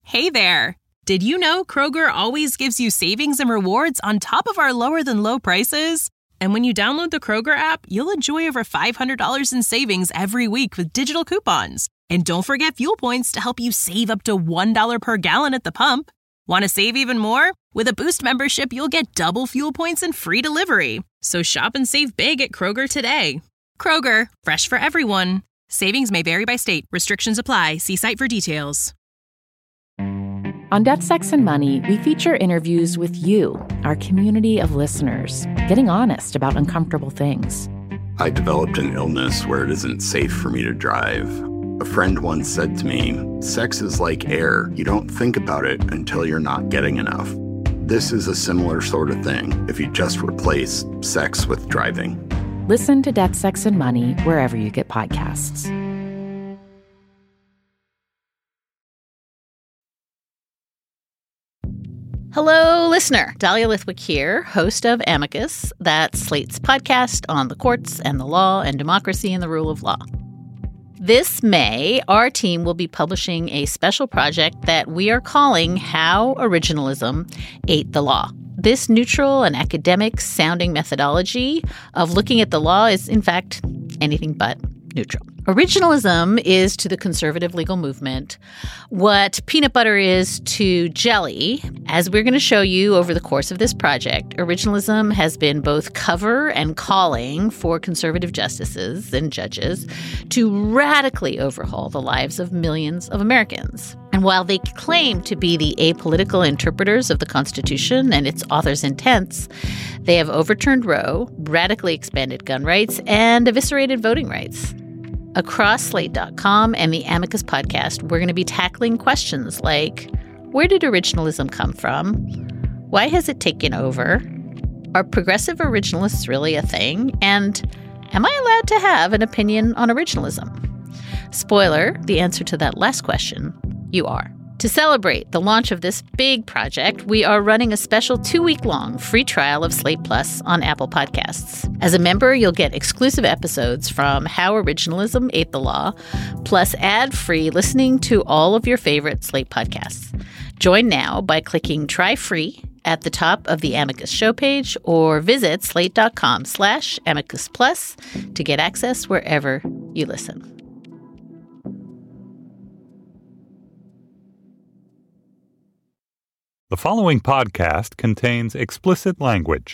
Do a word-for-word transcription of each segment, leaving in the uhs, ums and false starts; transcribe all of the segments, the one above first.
Hey there! Did you know Kroger always gives you savings and rewards on top of our lower-than-low prices? And when you download the Kroger app, you'll enjoy over five hundred dollars in savings every week with digital coupons. And don't forget fuel points to help you save up to one dollar per gallon at the pump. Want to save even more? With a Boost membership, you'll get double fuel points and free delivery. So shop and save big at Kroger today. Kroger, fresh for everyone. Savings may vary by state. Restrictions apply. See site for details. On Death, Sex, and Money, we feature interviews with you, our community of listeners, getting honest about uncomfortable things. I developed an illness where it isn't safe for me to drive. A friend once said to me, sex is like air. You don't think about it until you're not getting enough. This is a similar sort of thing if you just replace sex with driving. Listen to Death, Sex, and Money wherever you get podcasts. Hello, listener. Dahlia Lithwick here, host of Amicus, that's Slate's podcast on the courts and the law and democracy and the rule of law. This May, our team will be publishing a special project that we are calling How Originalism Ate the Law. This neutral and academic-sounding methodology of looking at the law is, in fact, anything but neutral. Originalism is to the conservative legal movement what peanut butter is to jelly. As we're going to show you over the course of this project, originalism has been both cover and calling for conservative justices and judges to radically overhaul the lives of millions of Americans. And while they claim to be the apolitical interpreters of the Constitution and its author's intents, they have overturned Roe, radically expanded gun rights, and eviscerated voting rights. Across Slate dot com and the Amicus podcast, we're going to be tackling questions like, where did originalism come from? Why has it taken over? Are progressive originalists really a thing? And am I allowed to have an opinion on originalism? Spoiler, the answer to that last question, you are. To celebrate the launch of this big project, we are running a special two-week-long free trial of Slate Plus on Apple Podcasts. As a member, you'll get exclusive episodes from How Originalism Ate the Law, plus ad-free listening to all of your favorite Slate podcasts. Join now by clicking Try Free at the top of the Amicus show page or visit slate.com slash Amicus Plus to get access wherever you listen. The following podcast contains explicit language.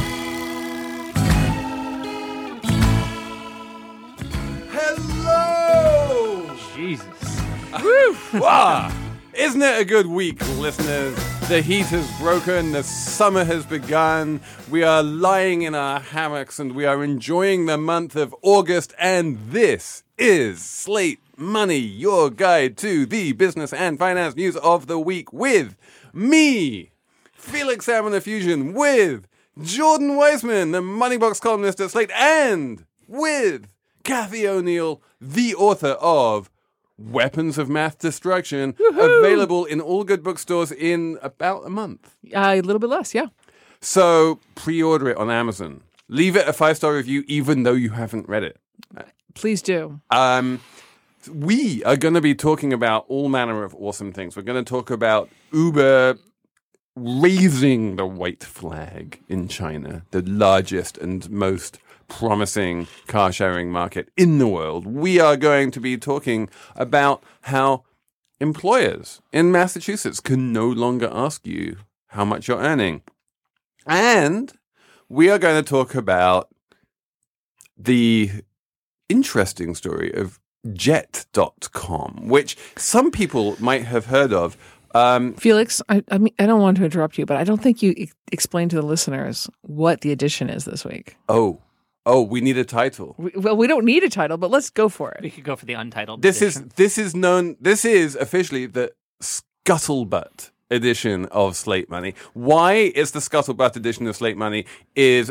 Hello! Jesus. Woo! Wow. Isn't it a good week, listeners? The heat has broken, the summer has begun, we are lying in our hammocks and we are enjoying the month of August, and this is Slate Money, your guide to the business and finance news of the week with me, Felix Salmon of Fusion, with Jordan Weissman, the Moneybox columnist at Slate, and with Kathy O'Neill, the author of Weapons of Math Destruction, Woo-hoo! Available in all good bookstores in about a month. Uh, a little bit less, yeah. So pre-order it on Amazon. Leave it a five-star review even though you haven't read it. Please do. Um, we are going to be talking about all manner of awesome things. We're going to talk about Uber raising the white flag in China, the largest and most promising car sharing market in the world. We are going to be talking about how employers in Massachusetts can no longer ask you how much you're earning. And we are going to talk about the interesting story of Jet dot com, which some people might have heard of. Um, Felix, I, I mean, I don't want to interrupt you, but I don't think you e- explained to the listeners what the edition is this week. Oh, oh, we need a title. We, well, we don't need a title, but let's go for it. We could go for the untitled This edition. is this is known. This is officially the Scuttlebutt edition of Slate Money. Why it's the Scuttlebutt edition of Slate Money is an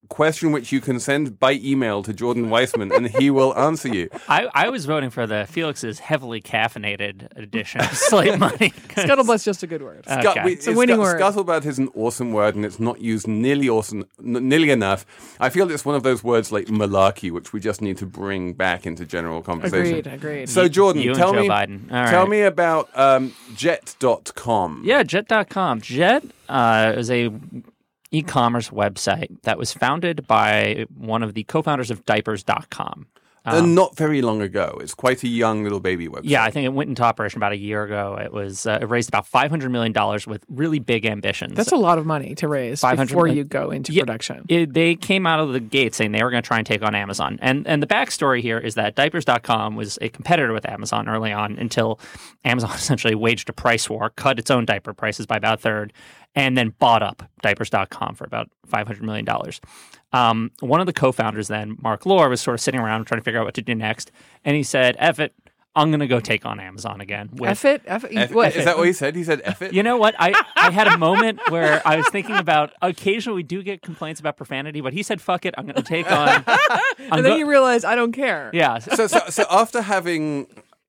question which you can send by email to Jordan Weissman, and he will answer you. I, I was voting for the Felix's heavily caffeinated edition of Slate Money. Scuttlebutt's just a good word. Okay. Scut- we- It's a winning word. Scuttlebutt is an awesome word, and it's not used nearly awesome, n- nearly enough. I feel it's one of those words like malarkey, which we just need to bring back into general conversation. Agreed, agreed. So, Jordan, you and tell Joe me, Biden. All tell right. me about um, jet dot com. Yeah, jet dot com. Jet uh, is a e-commerce website that was founded by one of the co-founders of diapers dot com. Uh, not very long ago. It's quite a young little baby website. Yeah, I think it went into operation about a year ago. It was uh, it raised about five hundred million dollars with really big ambitions. That's a lot of money to raise five hundred before million you go into Yeah, production. It, they came out of the gate saying they were going to try and take on Amazon. And and the backstory here is that diapers dot com was a competitor with Amazon early on until Amazon essentially waged a price war, cut its own diaper prices by about a third, and then bought up diapers dot com for about five hundred million dollars. Um, one of the co-founders then, Mark Lohr, was sort of sitting around trying to figure out what to do next. And he said, F it, I'm going to go take on Amazon again. With, F it? F it? F- What? Is that what he said? He said F it? You know what? I, I had a moment where I was thinking about, occasionally we do get complaints about profanity, but he said, fuck it, I'm going to take on. I'm And then go- you realize I don't care. yeah. so, so, so after having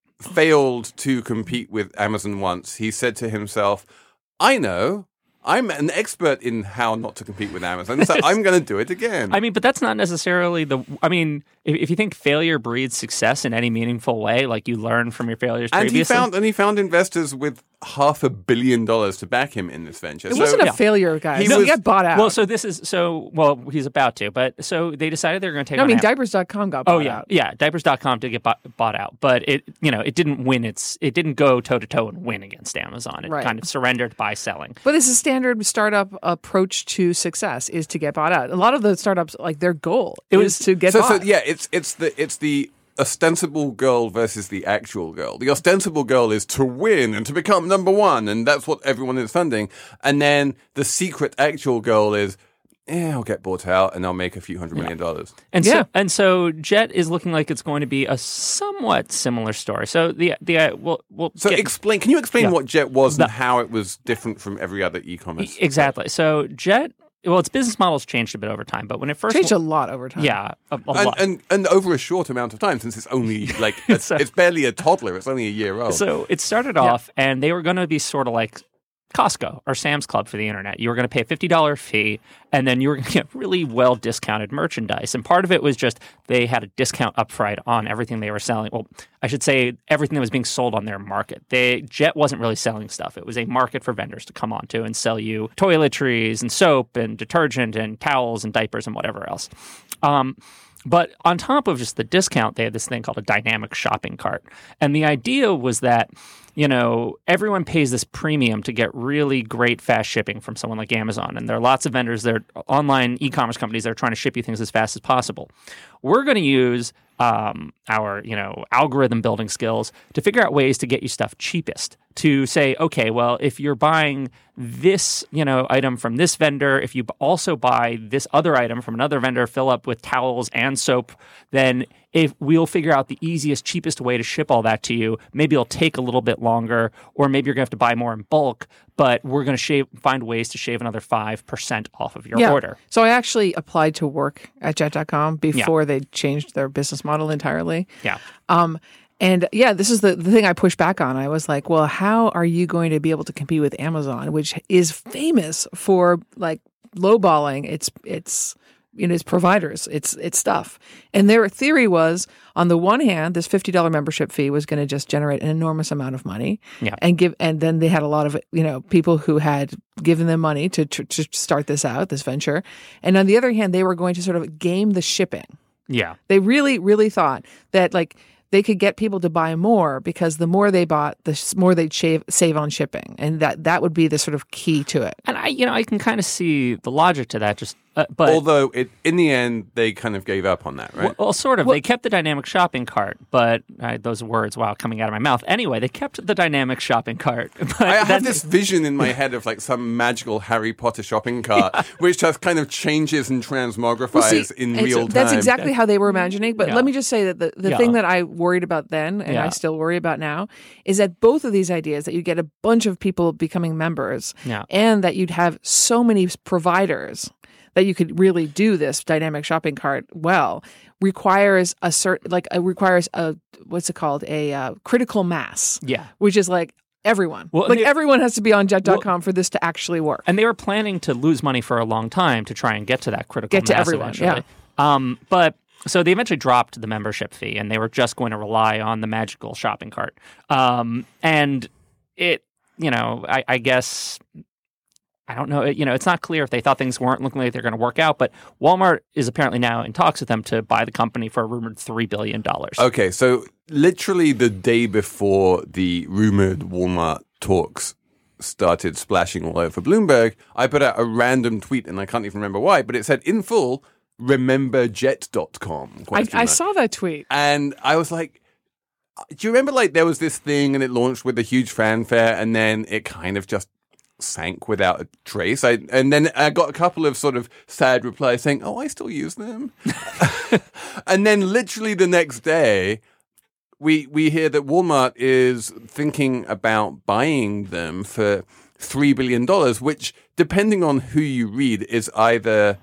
failed to compete with Amazon once, he said to himself, I know, I'm an expert in how not to compete with Amazon, so I'm going to do it again. I mean, but that's not necessarily the. I mean, if, if you think failure breeds success in any meaningful way, like you learn from your failures and he previously. found and he found investors with half a billion dollars to back him in this venture. It So- wasn't a yeah. failure, guys. He He, was- got bought out. Well, so this is so. Well, he's about to, but so they decided they were going to take. no, I on mean, Am- diapers dot com got bought Oh yeah, out. yeah. diapers dot com did get bought, bought out, but it you know it didn't win its. It didn't go toe to toe and win against Amazon. It Right. kind of surrendered by selling. But this is standard startup approach to success is to get bought out. A lot of the startups, like their goal It is was- to get so, bought. so yeah, it's it's the it's the ostensible goal versus the actual goal. The ostensible goal is to win and to become number one, and that's what everyone is funding. And then the secret actual goal is, yeah, I'll get bought out and I'll make a few hundred million dollars. And Yeah. so and so Jet is looking like it's going to be a somewhat similar story. So the the uh, we'll, we'll So get- explain. Can you explain Yeah. what Jet was The- and how it was different from every other e-commerce? exactly. So Jet, well, its business model's changed a bit over time, but when it first Changed a lot over time. yeah, a, a And, lot. and and over a short amount of time, since it's only like it's, So- it's barely a toddler. It's only a year old. So it started off, and they were going to be sort of like Costco or Sam's Club for the internet. You were going to pay a fifty dollars fee, and then you were going to get really well discounted merchandise. And part of it was just they had a discount upfront on everything they were selling. Well, I should say everything that was being sold on their market. They Jet wasn't really selling stuff. It was a market for vendors to come onto and sell you toiletries and soap and detergent and towels and diapers and whatever else. Um, But on top of just the discount, they had this thing called a dynamic shopping cart. And the idea was that, you know, everyone pays this premium to get really great fast shipping from someone like Amazon. And there are lots of vendors, there are online e-commerce companies that are trying to ship you things as fast as possible. We're going to use um, our, you know, algorithm building skills to figure out ways to get you stuff cheapest. To say, okay, well, if you're buying this, you know, item from this vendor, if you b- also buy this other item from another vendor, fill up with towels and soap, then if we'll figure out the easiest, cheapest way to ship all that to you. Maybe it'll take a little bit longer, or maybe you're going to have to buy more in bulk, but we're going to shave, find ways to shave another five percent off of your Yeah. order. So I actually applied to work at jet dot com before they changed their business model entirely. Yeah. Um, and yeah, this is the, the thing I pushed back on. I was like, well, how are you going to be able to compete with Amazon, which is famous for like lowballing its its you know its providers, its its stuff. And their theory was, on the one hand, this fifty dollars membership fee was going to just generate an enormous amount of money. Yeah. And give and then they had a lot of, you know, people who had given them money to to, to start this out, this venture. And on the other hand, they were going to sort of game the shipping. Yeah. They really, really thought that like they could get people to buy more because the more they bought, the s- more they'd save save on shipping, and that that would be the sort of key to it. And I, you know, I can kind of see the logic to that. Just, uh, but Although it, in the end, they kind of gave up on that, right? Well, well, sort of. They kept the dynamic shopping cart, but uh, those words, wow, coming out of my mouth. Anyway, they kept the dynamic shopping cart. But I have then- this vision in my head of like some magical Harry Potter shopping cart, which just kind of changes and transmogrifies Well, see, in and real so time. That's exactly how they were imagining. But Yeah. let me just say that the, the Yeah. thing that I worried about then, and I Yeah. still worry about now, is that both of these ideas, that you get a bunch of people becoming members, Yeah. and that you'd have so many providers that you could really do this dynamic shopping cart well requires a certain, like, it requires a, what's it called? A uh, critical mass. Yeah. Which is like everyone. Well, like they, everyone has to be on jet dot com well, for this to actually work. And they were planning to lose money for a long time to try and get to that critical Get mass to everyone, eventually. yeah. Um, but so they eventually dropped the membership fee and they were just going to rely on the magical shopping cart. Um, and it, you know, I, I guess, I don't know, you know, it's not clear if they thought things weren't looking like they're going to work out, but Walmart is apparently now in talks with them to buy the company for a rumored three billion dollars. Okay, so literally the day before the rumored Walmart talks started splashing all over Bloomberg, I put out a random tweet, and I can't even remember why, but it said, in full, remember jet dot com. I, I saw that tweet. And I was like, do you remember, like, there was this thing and it launched with a huge fanfare and then it kind of just sank without a trace? I, and then I got a couple of sort of sad replies saying, oh, I still use them. And then literally the next day, we we hear that Walmart is thinking about buying them for three billion dollars, which, depending on who you read, is either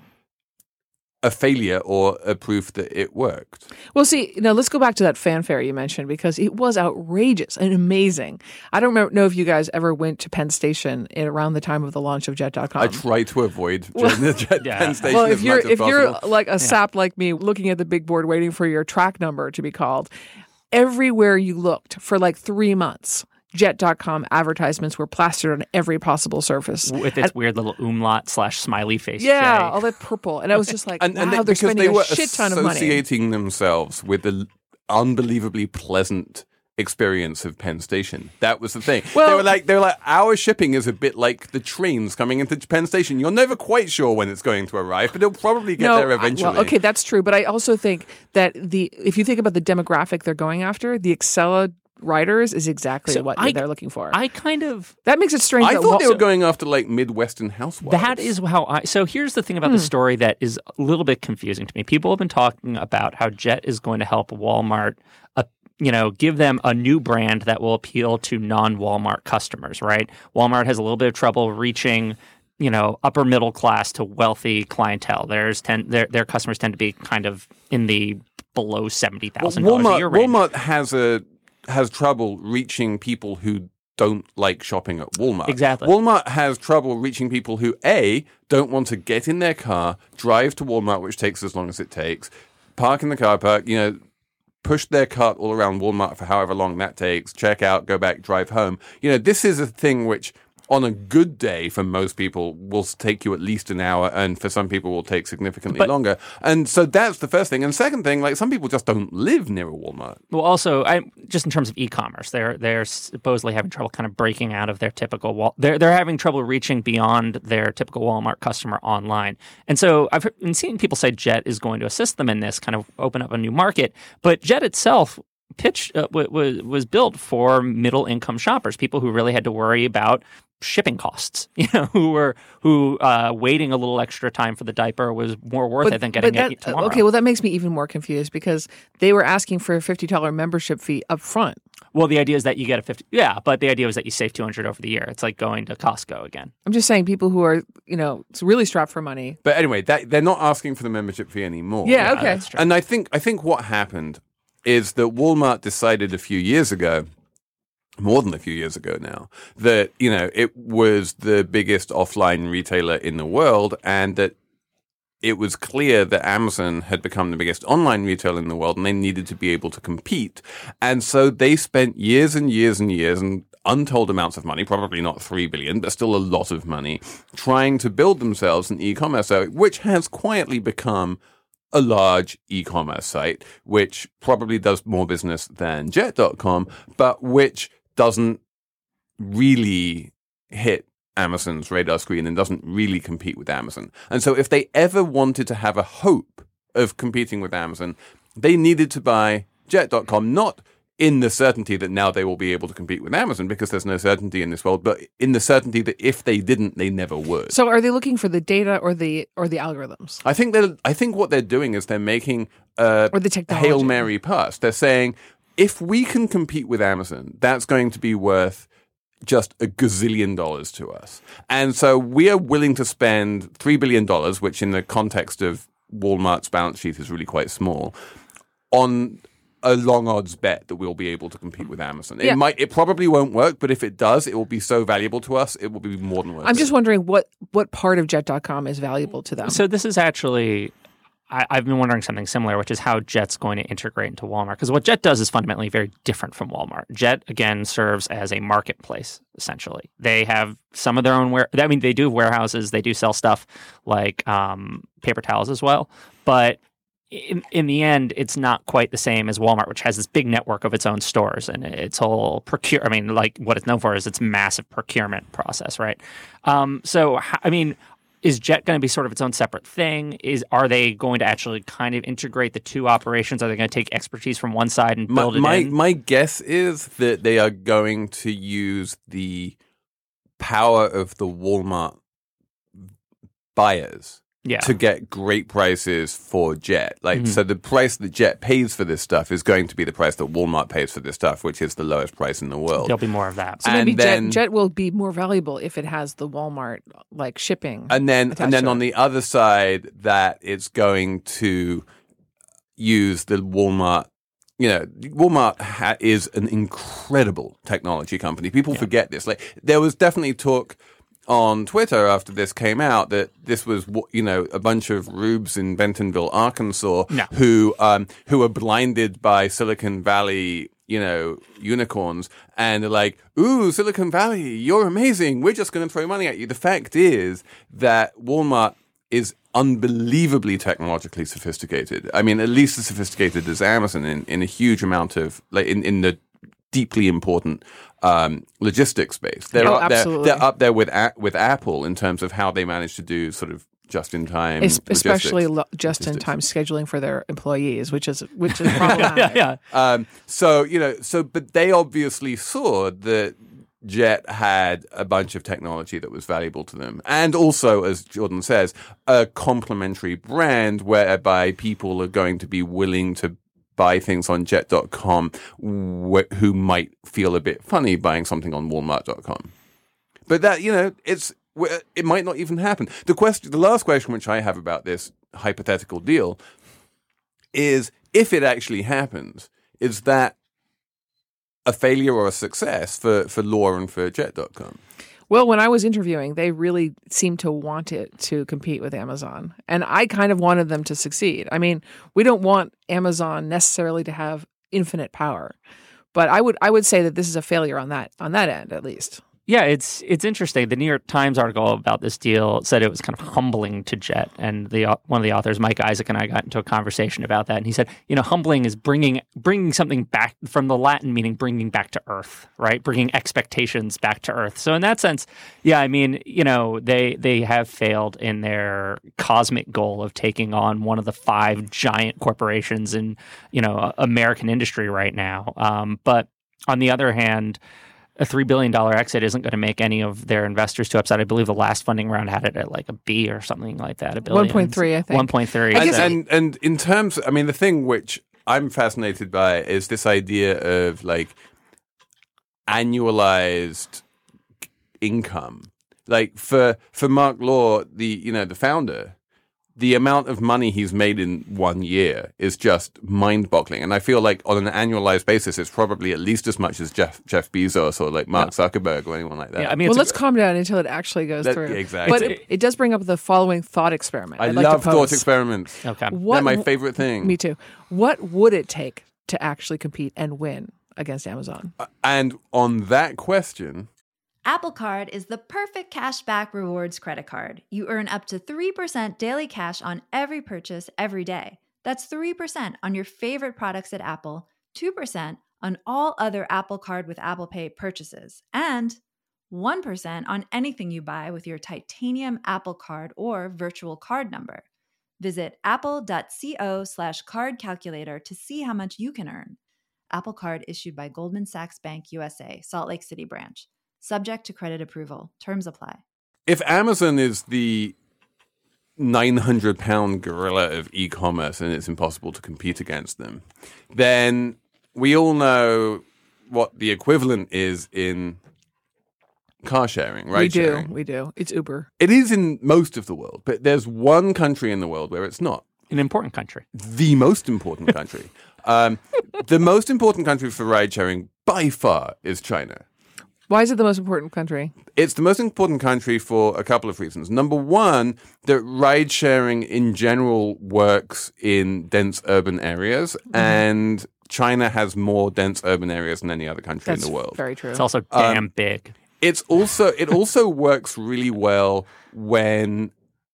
a failure or a proof that it worked. Well, see, now let's go back to that fanfare you mentioned, because it was outrageous and amazing. I don't know if you guys ever went to Penn Station in, around the time of the launch of jet dot com. I try to avoid well, the jet yeah. Penn Station Well, if as you're much as if you're possible. like a Yeah. sap like me, looking at the big board waiting for your track number to be called, everywhere you looked for like three months, jet dot com advertisements were plastered on every possible surface. With its weird little umlaut slash smiley face. Yeah, J. all that purple. And I was just like, and, wow, and they, they're because spending they were a shit ton of money. associating themselves with the unbelievably pleasant experience of Penn Station. That was the thing. Well- they were like, they were like, our shipping is a bit like the trains coming into Penn Station. You're never quite sure when it's going to arrive, but it'll probably get no, there I- eventually. well, okay, that's true. But I also think that the if you think about the demographic they're going after, the Excella riders is exactly So what I- they're looking for. I kind of that makes it strange. I that thought Wal- they were going after like Midwestern housewives. That is how I. So here's the thing about the story that is a little bit confusing to me. People have been talking about how Jet is going to help Walmart, uh, you know, give them a new brand that will appeal to non-Walmart customers. Right? Walmart has a little bit of trouble reaching, you know, upper middle class to wealthy clientele. There's ten, their their customers tend to be kind of in the below seventy thousand well, dollars a Walmart, year range. Walmart has a has trouble reaching people who don't like shopping at Walmart. Exactly. Walmart has trouble reaching people who, A, don't want to get in their car, drive to Walmart, which takes as long as it takes, park in the car park, you know, push their cart all around Walmart for however long that takes, check out, go back, drive home. You know, this is a thing which, on a good day for most people, will take you at least an hour, and for some people will take significantly But- longer. And so that's the first thing. And second thing, like, some people just don't live near a Walmart. Well, also, I, just in terms of e-commerce, they're they're supposedly having trouble kind of breaking out of their typical wall. They're they're having trouble reaching beyond their typical Walmart customer online. And so I've been seeing people say Jet is going to assist them in this, kind of open up a new market. But Jet itself pitch uh, w- w- was built for middle income shoppers, people who really had to worry about shipping costs, you know, who were who uh, waiting a little extra time for the diaper was more worth it than getting that, it tomorrow. Okay, well, that makes me even more confused because they were asking for a fifty dollars membership fee up front. Well, the idea is that you get a fifty. Yeah, but the idea was that you save two hundred over the year. It's like going to Costco again. I'm just saying people who are, you know, really strapped for money. But anyway, that, they're not asking for the membership fee anymore. Yeah, okay. that's true. And I think I think what happened is that Walmart decided a few years ago, more than a few years ago now, that, you know, it was the biggest offline retailer in the world, and that it was clear that Amazon had become the biggest online retailer in the world, and they needed to be able to compete. And so they spent years and years and years and untold amounts of money, probably not three billion, but still a lot of money, trying to build themselves an e-commerce site, which has quietly become a large e-commerce site, which probably does more business than jet dot com, but which doesn't really hit Amazon's radar screen and doesn't really compete with Amazon. And so if they ever wanted to have a hope of competing with Amazon, they needed to buy jet dot com, not in the certainty that now they will be able to compete with Amazon, because there's no certainty in this world, but in the certainty that if they didn't, they never would. So are they looking for the data or the or the algorithms? I think that I think what they're doing is they're making a Or the technology. Hail Mary pass. They're saying, if we can compete with Amazon, that's going to be worth just a gazillion dollars to us. And so we are willing to spend three billion dollars, which in the context of Walmart's balance sheet is really quite small, on a long odds bet that we'll be able to compete with Amazon. It Yeah. might, it probably won't work, but if it does, it will be so valuable to us, it will be more than worth it. I'm just wondering what what part of Jet dot com is valuable to them. So this is actually, I, I've been wondering something similar, which is how Jet's going to integrate into Walmart. Because what Jet does is fundamentally very different from Walmart. Jet, again, serves as a marketplace, essentially. They have some of their own, ware- I mean, they do have warehouses. They do sell stuff like um, paper towels as well. But in, in the end, it's not quite the same as Walmart, which has this big network of its own stores and its whole procure. I mean, like what it's known for is its massive procurement process, right? Um, so, I mean, is Jet going to be sort of its own separate thing? Is are they going to actually kind of integrate the two operations? Are they going to take expertise from one side and build my, it my, in? My guess is that they are going to use the power of the Walmart buyers yeah. to get great prices for Jet. Like, Mhm. so the price that Jet pays for this stuff is going to be the price that Walmart pays for this stuff, which is the lowest price in the world. There'll be more of that. So and maybe then- Jet, Jet will be more valuable if it has the Walmart like shipping. And then, attached and then to on it. the other side, that it's going to use the Walmart. You know, Walmart ha- is an incredible technology company. People forget this. Like, there was definitely talk on Twitter after this came out that this was, you know, a bunch of rubes in Bentonville, Arkansas, No. who um, who were blinded by Silicon Valley, you know, unicorns, and they're like, "Ooh, Silicon Valley, you're amazing. We're just going to throw money at you." The fact is that Walmart is unbelievably technologically sophisticated. I mean, at least as sophisticated as Amazon in, in a huge amount of like in, in the deeply important um, logistics space. They're Oh, up there. absolutely. They're up there with a- with Apple in terms of how they manage to do sort of just in time, Es- especially lo- logistics. just in Logistics. time scheduling for their employees, which is which is problematic. yeah, yeah. Um, so you know, so but they obviously saw that Jet had a bunch of technology that was valuable to them, and also, as Jordan says, a complementary brand whereby people are going to be willing to buy things on Jet dot com wh- who might feel a bit funny buying something on Walmart dot com. But that, you know, it's it might not even happen. The question, the last question which I have about this hypothetical deal is, if it actually happens, is that a failure or a success for, for Law and for Jet dot com? Well, when I was interviewing, they really seemed to want it to compete with Amazon. And I kind of wanted them to succeed. I mean, we don't want Amazon necessarily to have infinite power. But I would I would say that this is a failure on that on that end, at least. Yeah, it's it's interesting. The New York Times article about this deal said it was kind of humbling to Jet, and the one of the authors, Mike Isaac, and I got into a conversation about that. And he said, you know, humbling is bringing bringing something back from the Latin meaning bringing back to earth, right? Bringing expectations back to earth. So in that sense, yeah, I mean, you know, they they have failed in their cosmic goal of taking on one of the five giant corporations in, you know, American industry right now. Um, but on the other hand, a three billion dollars exit isn't going to make any of their investors too upset. I believe the last funding round had it at like a B or something like that, a billion. one point three, I think. one point three. And, guess So- and and in terms, I mean, the thing which I'm fascinated by is this idea of like annualized income. Like for for Mark Law, the you know the founder, the amount of money he's made in one year is just mind-boggling. And I feel like on an annualized basis, it's probably at least as much as Jeff Jeff Bezos or like Mark Zuckerberg or anyone like that. yeah, I mean, Well, it's let's a, calm down until it actually goes That- through. exactly. But It's- it, it does bring up the following thought experiment. I I'd like to love thought pose. experiments. okay. What They're my w- favorite thing. Me too. What would it take to actually compete and win against Amazon? And on that question, Apple Card is the perfect cashback rewards credit card. You earn up to three percent daily cash on every purchase every day. That's three percent on your favorite products at Apple, two percent on all other Apple Card with Apple Pay purchases, and one percent on anything you buy with your titanium Apple Card or virtual card number. Visit apple.co slash card calculator to see how much you can earn. Apple Card issued by Goldman Sachs Bank U S A, Salt Lake City branch. Subject to credit approval. Terms apply. if Amazon is the nine hundred pound gorilla of e-commerce and it's impossible to compete against them, then we all know what the equivalent is in car sharing, we right? do. Sharing. We do. It's Uber. It is in most of the world, but there's one country in the world where it's not. An important country. The most important country. um, the most important country for ride sharing by far is China. Why is it the most important country? It's the most important country for a couple of reasons. Number one, that ride sharing in general works in dense urban areas, mm-hmm. and China has more dense urban areas than any other country That's in the world. Very true. It's also damn um, big. It's also it also works really well when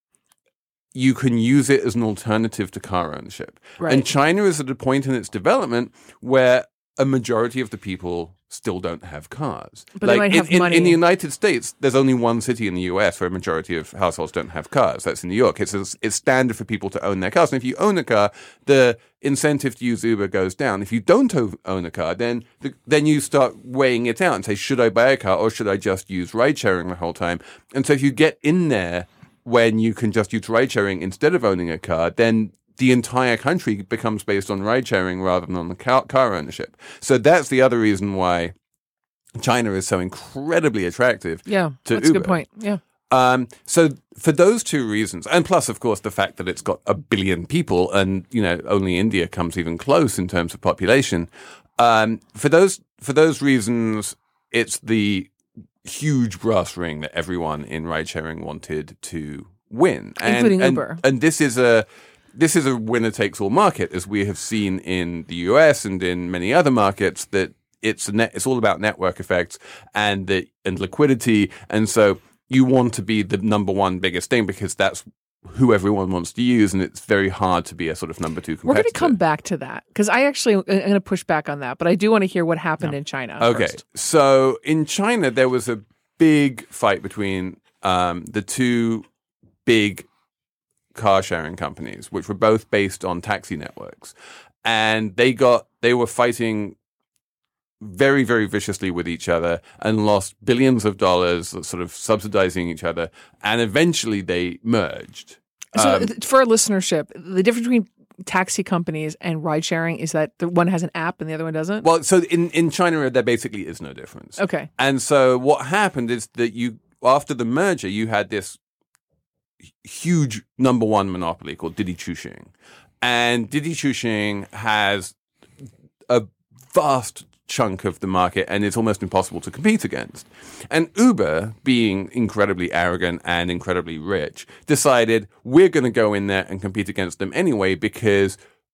you can use it as an alternative to car ownership. Right. And China is at a point in its development where a majority of the people still don't have cars. But they might in, have in, money. in the United States, there's only one city in the U S where a majority of households don't have cars. That's in New York. It's it's standard for people to own their cars. And if you own a car, the incentive to use Uber goes down. If you don't own a car, then the, then you start weighing it out and say, should I buy a car or should I just use ride sharing the whole time? And so if you get in there when you can just use ride sharing instead of owning a car, then the entire country becomes based on ride sharing rather than on the car, car ownership. So that's the other reason why China is so incredibly attractive. Yeah, to that's Uber. a good point. Yeah. Um, so for those two reasons, and plus, of course, the fact that it's got a billion people, and you know, only India comes even close in terms of population. Um, for those for those reasons, it's the huge brass ring that everyone in ride sharing wanted to win, and, including and, Uber. And this is a this is a winner takes all market, as we have seen in the U S and in many other markets. That it's a net, it's all about network effects and the and liquidity, and so you want to be the number one biggest thing because that's who everyone wants to use, and it's very hard to be a sort of number two competitor. We're going to come back to that because I actually I'm going to push back on that, but I do want to hear what happened No. in China. Okay, first. so in China there was a big fight between um, the two big car sharing companies, which were both based on taxi networks, and they got they were fighting very, very viciously with each other and lost billions of dollars sort of subsidizing each other. And eventually they merged. So Um, th- for our listenership, the difference between taxi companies and ride sharing is that the one has an app and the other one doesn't? well, so in, in China, there basically is no difference. Okay. And so what happened is that you, after the merger, you had this huge number one monopoly called Didi Chuxing. And Didi Chuxing has a vast chunk of the market, and it's almost impossible to compete against. And Uber, being incredibly arrogant and incredibly rich, decided we're going to go in there and compete against them anyway because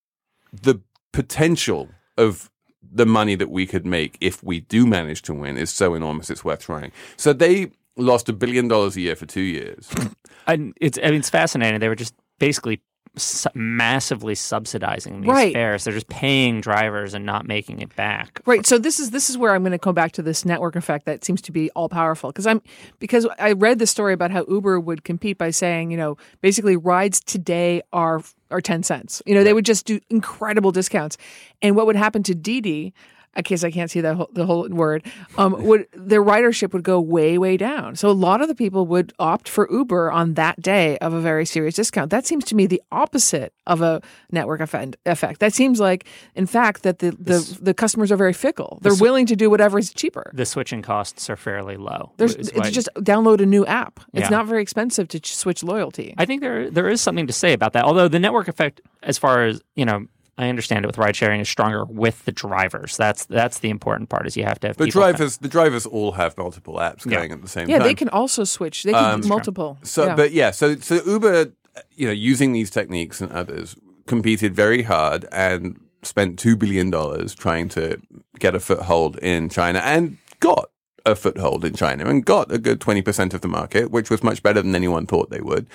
the potential of the money that we could make if we do manage to win is so enormous it's worth trying. So they lost a billion dollars a year for two years. And it's I mean it's fascinating. They were just basically su- massively subsidizing these Right. fares. They're just paying drivers and not making it back. Right. So this is this is where I'm going to go back to this network effect that seems to be all powerful because I'm because I read the story about how Uber would compete by saying, you know, basically rides today are are ten cents. You know, they would just do incredible discounts. And what would happen to Didi, in case I can't see that whole, the whole word, um, would their ridership would go way, way down. So a lot of the people would opt for Uber on that day of a very serious discount. That seems to me the opposite of a network effect. effect. That seems like, in fact, that the, the, This- the customers are very fickle. They're This- willing to do whatever is cheaper. The switching costs are fairly low. There's, is it's why- just download a new app. It's Yeah. not very expensive to ch- switch loyalty. I think there there is something to say about that. Although the network effect, as far as you know, I understand it with ride sharing is stronger with the drivers. That's that's the important part. Is you have to have But people drivers, the drivers all have multiple apps Yeah. going at the same yeah, time. they can also switch. They can Um, do multiple. So, yeah. but yeah, so so Uber, you know, using these techniques and others, competed very hard and spent two billion dollars trying to get a foothold in China, and got a foothold in China, and got a good twenty percent of the market, which was much better than anyone thought they would.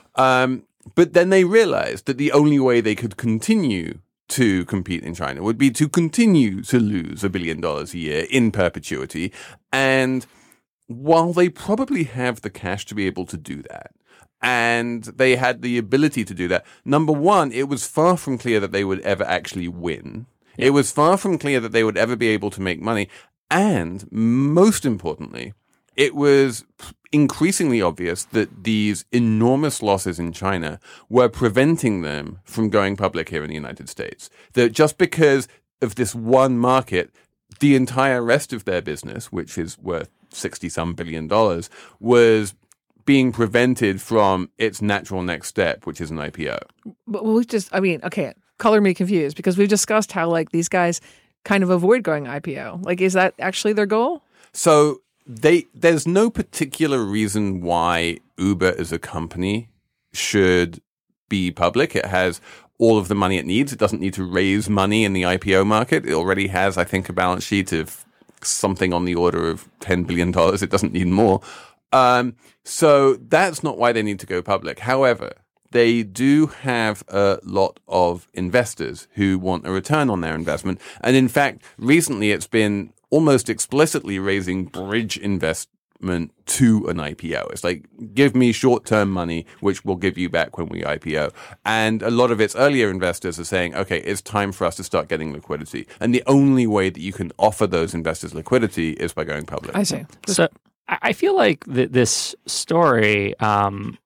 Um, but then they realized that the only way they could continue to compete in China would be to continue to lose a billion dollars a year in perpetuity. And while they probably have the cash to be able to do that, and they had the ability to do that, number one, it was far from clear that they would ever actually win. It was far from clear that they would ever be able to make money. And most importantly, it was increasingly obvious that these enormous losses in China were preventing them from going public here in the United States. That just because of this one market, the entire rest of their business, which is worth sixty some billion dollars, was being prevented from its natural next step, which is an I P O. But we just, I mean, okay, color me confused because we've discussed how like these guys kind of avoid going I P O. Like, is that actually their goal? So they there's no particular reason why Uber as a company should be public. It has all of the money it needs. It doesn't need to raise money in the I P O market. It already has, I think, a balance sheet of something on the order of ten billion dollars. It doesn't need more. Um, so that's not why they need to go public. However, they do have a lot of investors who want a return on their investment. And in fact, recently it's been almost explicitly raising bridge investment to an I P O. It's like, give me short-term money, which we'll give you back when we I P O. And a lot of its earlier investors are saying, okay, it's time for us to start getting liquidity. And the only way that you can offer those investors liquidity is by going public. I see. So I feel like th- this story, um,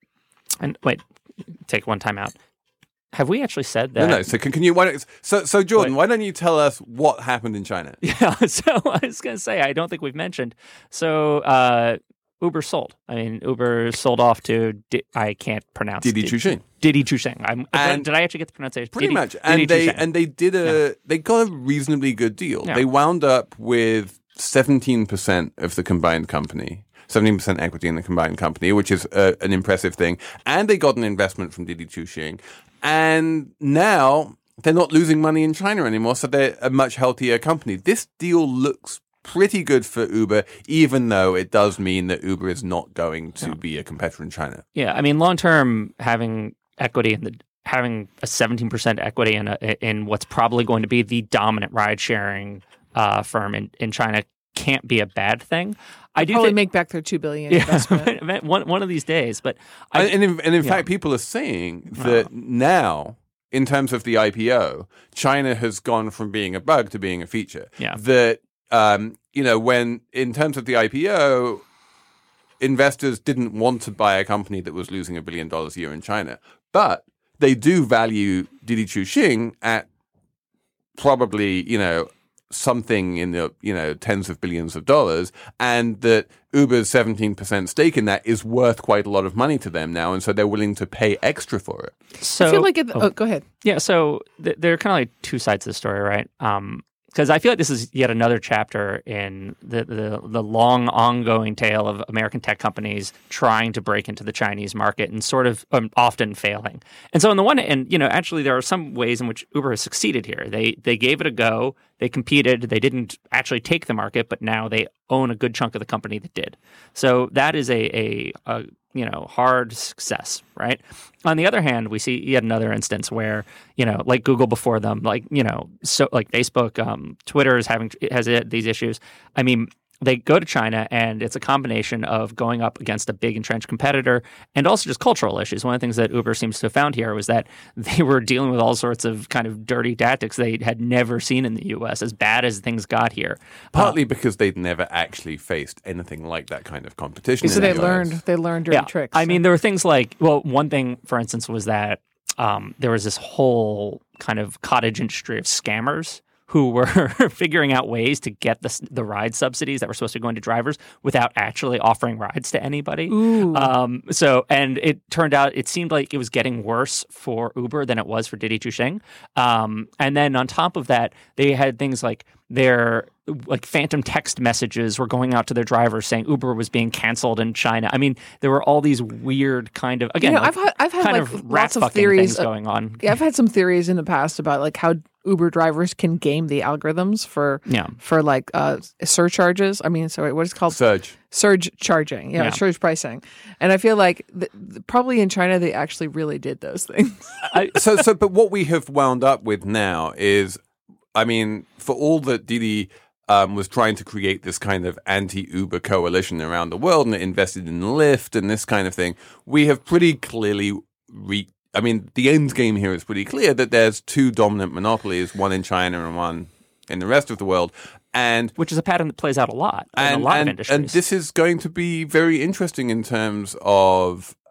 and wait, take one time out. Have we actually said that? No, no. So can, can you? Why don't, so, so Jordan, Wait. why don't you tell us what happened in China? Yeah. So I was going to say, I don't think we've mentioned. So uh, Uber sold. I mean, Uber sold off to Di- I can't pronounce Didi Di- Chuxing. Didi Chuxing. I'm, And- did I actually get the pronunciation? Pretty Didi, much, and Didi they Chuxing. and they did a Yeah. they got a reasonably good deal. Yeah. They wound up with seventeen percent of the combined company. seventeen percent equity in the combined company, which is uh, an impressive thing. And they got an investment from Didi Chuxing. And now they're not losing money in China anymore, so they're a much healthier company. This deal looks pretty good for Uber, even though it does mean that Uber is not going to Yeah. be a competitor in China. Yeah, I mean, long term, having equity in the having a seventeen percent equity in a, in what's probably going to be the dominant ride sharing uh, firm in, in China can't be a bad thing. I do Probably think, make back their two billion investment. yeah, one one of these days. But I, And, and in, and in yeah. fact, people are saying that now, in terms of the I P O, China has gone from being a bug to being a feature. Yeah. That, um, you know, when in terms of the I P O, investors didn't want to buy a company that was losing a billion dollars a year in China. But they do value Didi Chuxing at probably, you know, something in the, you know, tens of billions of dollars, and that Uber's seventeen percent stake in that is worth quite a lot of money to them now, and so they're willing to pay extra for it. so I feel like it, oh, oh, go ahead. yeah. So th- there are kind of like two sides to the story, right? Um, because I feel like this is yet another chapter in the, the the long ongoing tale of American tech companies trying to break into the Chinese market and sort of um, often failing. And so on the one hand, you know, actually there are some ways in which Uber has succeeded here. They they gave it a go. They competed. They didn't actually take the market, but now they own a good chunk of the company that did. So that is a a, a you know, hard success, right? On the other hand, we see yet another instance where, you know, like Google before them, like, you know, so like Facebook, um, Twitter is having has it, these issues. I mean, they go to China, and it's a combination of going up against a big entrenched competitor and also just cultural issues. One of the things that Uber seems to have found here was that they were dealing with all sorts of kind of dirty tactics they had never seen in the U S, as bad as things got here. Partly uh, because they'd never actually faced anything like that kind of competition. So in they the U S. learned they learned dirty yeah. tricks. I mean, there were things like, well, one thing, for instance, was that um, there was this whole kind of cottage industry of scammers who were figuring out ways to get the, the ride subsidies that were supposed to go into drivers without actually offering rides to anybody. Um, so, and it turned out it seemed like it was getting worse for Uber than it was for Didi Chuxing. Um, and then on top of that, they had things like their like phantom text messages were going out to their drivers saying Uber was being canceled in China. I mean, there were all these weird kind of again, You know, like, I've had I've had kind like of rat lots of fucking theories things uh, going on. Yeah, I've had some theories in the past about like how Uber drivers can game the algorithms for Yeah. for like uh, surcharges. I mean, sorry, what is it called? Surge. Surge charging. Yeah, Yeah. surge pricing. And I feel like th- th- probably in China they actually really did those things. so, so, but what we have wound up with now is, I mean, for all that Didi um, was trying to create this kind of anti-Uber coalition around the world, and it invested in Lyft and this kind of thing, we have pretty clearly re- I mean, the end game here is pretty clear that there's two dominant monopolies, one in China and one in the rest of the world. And Which is a pattern that plays out a lot in and, a lot and, of industries. and this is going to be very interesting in terms of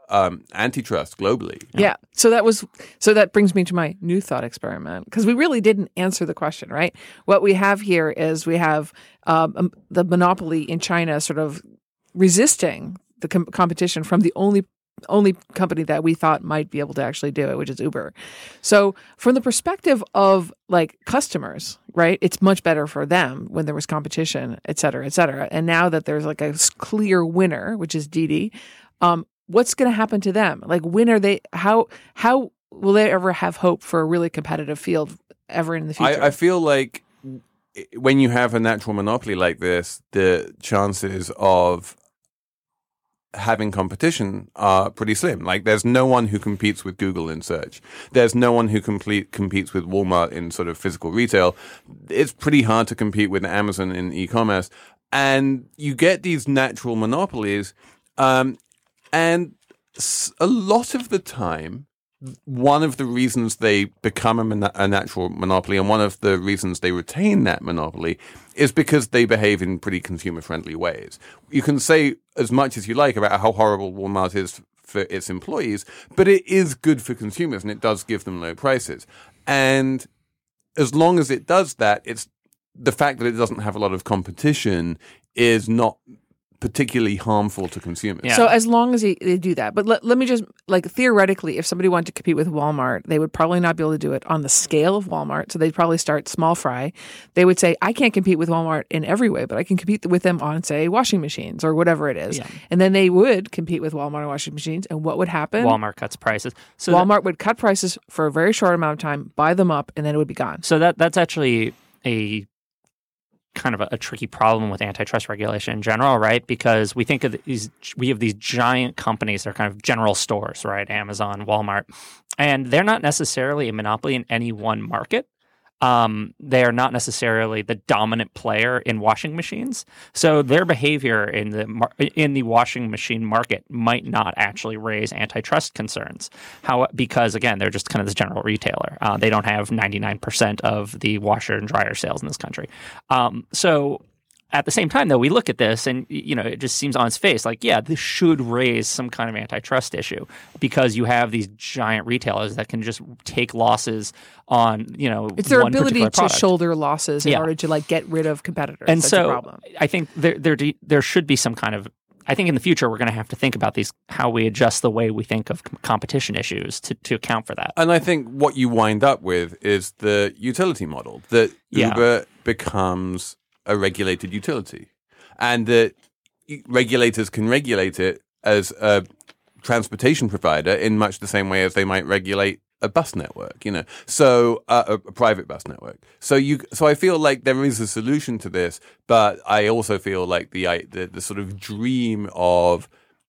um, antitrust globally. Yeah. So that was so that brings me to my new thought experiment, because we really didn't answer the question, right? What we have here is we have um, the monopoly in China sort of resisting the com- competition from the only only company that we thought might be able to actually do it, which is Uber. So from the perspective of like customers, right, it's much better for them when there was competition, et cetera, et cetera. And now that there's like a clear winner, which is Didi, um, what's going to happen to them? Like, when are they, how, how will they ever have hope for a really competitive field ever in the future? I, I feel like when you have a natural monopoly like this, the chances of having competition are pretty slim. Like, there's no one who competes with Google in search. There's no one who complete, competes with Walmart in sort of physical retail. It's pretty hard to compete with Amazon in e-commerce. And you get these natural monopolies. Um, and a lot of the time, one of the reasons they become a, mon- a natural monopoly and one of the reasons they retain that monopoly is because they behave in pretty consumer-friendly ways. You can say as much as you like about how horrible Walmart is for its employees, but it is good for consumers and it does give them low prices. And as long as it does that, it's the fact that it doesn't have a lot of competition is not particularly harmful to consumers. Yeah. So as long as they, they do that. But let, let me just, like, theoretically, if somebody wanted to compete with Walmart, they would probably not be able to do it on the scale of Walmart. So they'd probably start small fry. They would say, I can't compete with Walmart in every way, but I can compete with them on, say, washing machines or whatever it is. Yeah. And then they would compete with Walmart on washing machines. And what would happen? Walmart cuts prices. So Walmart that, would cut prices for a very short amount of time, buy them up, and then it would be gone. So that that's actually a kind of a, a tricky problem with antitrust regulation in general, right? Because we think of these, we have these giant companies that are kind of general stores, right? Amazon, Walmart, and they're not necessarily a monopoly in any one market. Um, they are not necessarily the dominant player in washing machines. So their behavior in the mar- in the washing machine market might not actually raise antitrust concerns. How because again, they're just kind of this general retailer. Uh, they don't have ninety-nine percent of the washer and dryer sales in this country. Um, so at the same time, though, we look at this and, you know, it just seems on its face like, yeah, this should raise some kind of antitrust issue because you have these giant retailers that can just take losses on, you know, it's their one ability to product. shoulder losses in Yeah. order to like get rid of competitors. And That's so a problem. I think there, there there should be some kind of, I think in the future we're going to have to think about these, how we adjust the way we think of com- competition issues to, to account for that. And I think what you wind up with is the utility model, that Yeah. Uber becomes a regulated utility, and that regulators can regulate it as a transportation provider in much the same way as they might regulate a bus network, you know, so uh, a, a private bus network. So you, so I feel like there is a solution to this, but I also feel like the I, the, the sort of dream of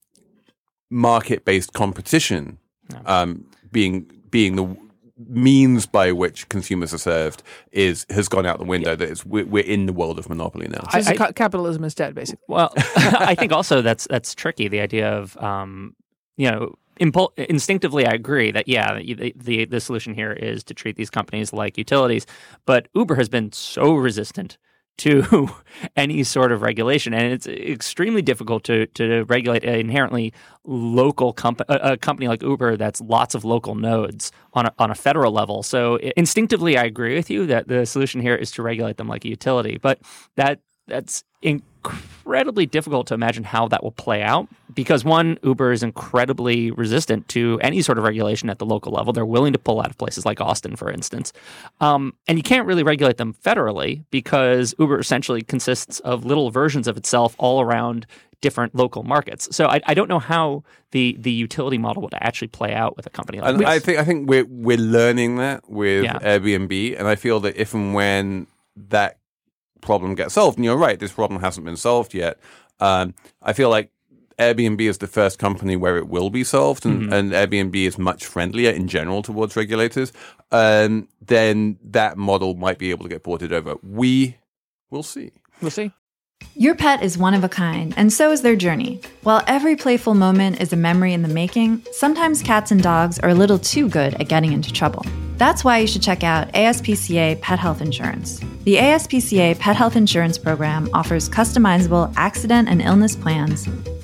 market-based competition um, being being the means by which consumers are served is has gone out the window. Yeah. That it's we're, we're in the world of monopoly now. So I, ca- capitalism is dead, basically. Well, I think also that's that's tricky. The idea of um, you know. Impul- instinctively, I agree that, yeah, the, the the solution here is to treat these companies like utilities. But Uber has been so resistant to any sort of regulation, and it's extremely difficult to to regulate an inherently local comp- a, a company like Uber that's lots of local nodes on a, on a federal level. So instinctively, I agree with you that the solution here is to regulate them like a utility. But that that's incredibly difficult to imagine how that will play out because, one, Uber is incredibly resistant to any sort of regulation at the local level. They're willing to pull out of places like Austin, for instance. Um, and you can't really regulate them federally because Uber essentially consists of little versions of itself all around different local markets. So I, I don't know how the, the utility model would actually play out with a company like and this. I think I think we're we're learning that with Yeah. Airbnb, and I feel that if and when that problem gets solved, and you're right, this problem hasn't been solved yet. Um, I feel like Airbnb is the first company where it will be solved, and, Mm-hmm. and Airbnb is much friendlier in general towards regulators. Um, then that model might be able to get ported over. We will see. We'll see. Your pet is one of a kind, and so is their journey. While every playful moment is a memory in the making, sometimes cats and dogs are a little too good at getting into trouble. That's why you should check out A S P C A Pet Health Insurance. The A S P C A Pet Health Insurance Program offers customizable accident and illness plans,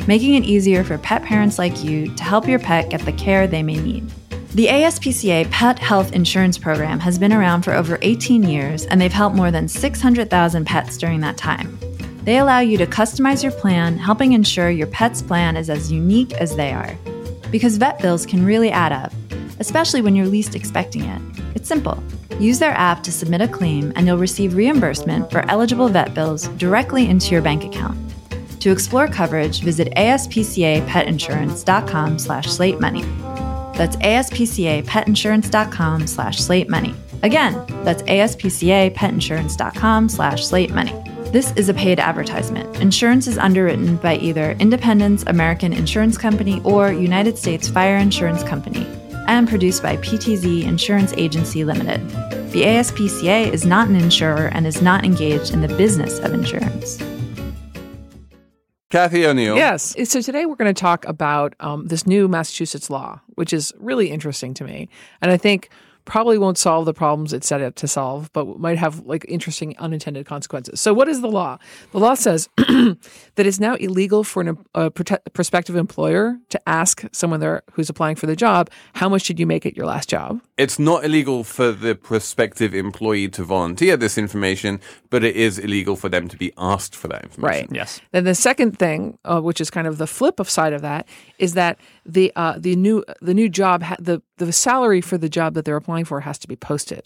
making it easier for pet parents like you to help your pet get the care they may need. The A S P C A Pet Health Insurance Program has been around for over eighteen years, and they've helped more than six hundred thousand pets during that time. They allow you to customize your plan, helping ensure your pet's plan is as unique as they are. Because vet bills can really add up, especially when you're least expecting it. It's simple. Use their app to submit a claim, and you'll receive reimbursement for eligible vet bills directly into your bank account. To explore coverage, visit aspcapetinsurance.com slash slate money. That's aspcapetinsurance.com slash slate money. Again, that's aspcapetinsurance.com slash slate money. This is a paid advertisement. Insurance is underwritten by either Independence American Insurance Company or United States Fire Insurance Company and produced by P T Z Insurance Agency Limited. The A S P C A is not an insurer and is not engaged in the business of insurance. Cathy O'Neil. Yes. So today we're going to talk about um, this new Massachusetts law, which is really interesting to me. And I think probably won't solve the problems it's set out to solve, but might have like interesting unintended consequences. So what is the law? The law says that it's now illegal for an, a prote- prospective employer to ask someone there who's applying for the job, how much did you make at your last job? It's not illegal for the prospective employee to volunteer this information, but it is illegal for them to be asked for that information. Right. Yes. Then the second thing, uh, which is kind of the flip of side of that, is that the uh, the new the new job ha- the the salary for the job that they're applying for has to be posted.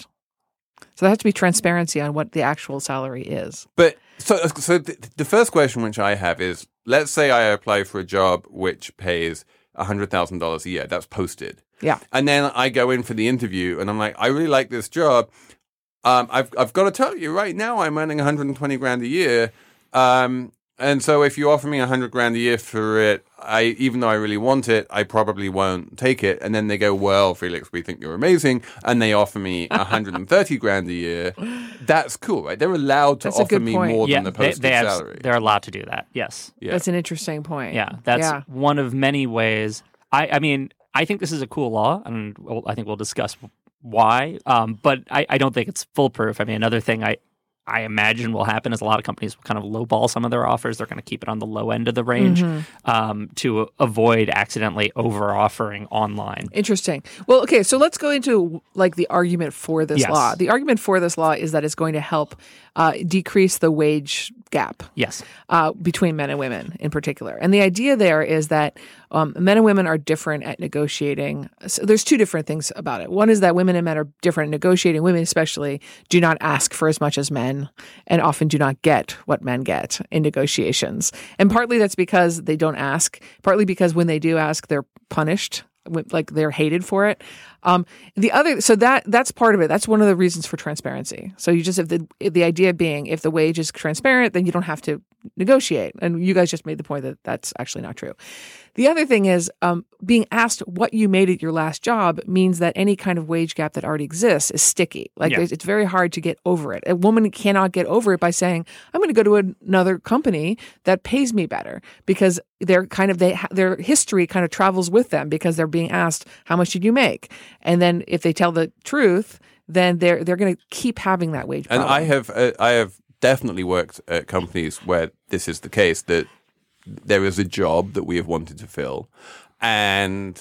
So there has to be transparency on what the actual salary is. But so so th- the first question which I have is, let's say I apply for a job which pays one hundred thousand dollars a year. That's posted. Yeah. And then I go in for the interview and I'm like, I really like this job. Um, I've I've got to tell you right now, I'm earning one hundred twenty grand a year. Um, and so if you offer me one hundred grand a year for it, I even though I really want it, I probably won't take it. And then they go, well, Felix, we think you're amazing. And they offer me one hundred thirty grand a year. That's cool, right? They're allowed to That's a offer good me point. more Yeah, than the they, posted they have, salary. they're allowed to do that. Yes. Yeah. That's an interesting point. Yeah, that's Yeah. one of many ways. I, I mean, I think this is a cool law, and we'll, I think we'll discuss why. Um, but I, I don't think it's foolproof. I mean, another thing I, I imagine will happen is a lot of companies will kind of lowball some of their offers. They're going to keep it on the low end of the range Mm-hmm. um, to avoid accidentally over-offering online. Interesting. Well, okay, so let's go into like the argument for this Yes. law. The argument for this law is that it's going to help uh, decrease the wage gap Yes. uh, between men and women in particular. And the idea there is that um, men and women are different at negotiating. So there's two different things about it. One is that women and men are different at negotiating. Women especially do not ask for as much as men and often do not get what men get in negotiations. And partly that's because they don't ask, partly because when they do ask, they're punished, like they're hated for it. Um, the other, so that that's part of it. That's one of the reasons for transparency. So you just have the the idea being, if the wage is transparent, then you don't have to negotiate. And you guys just made the point that that's actually not true. The other thing is um, being asked what you made at your last job means that any kind of wage gap that already exists is sticky. Like Yeah. there's- it's very hard to get over it. A woman cannot get over it by saying, "I'm going to go to another company that pays me better," because they're kind of they ha- their history kind of travels with them because they're being asked, "How much did you make?" And then if they tell the truth, then they're they're going to keep having that wage And problem. I have uh, I have definitely worked at companies where this is the case, that there is a job that we have wanted to fill, and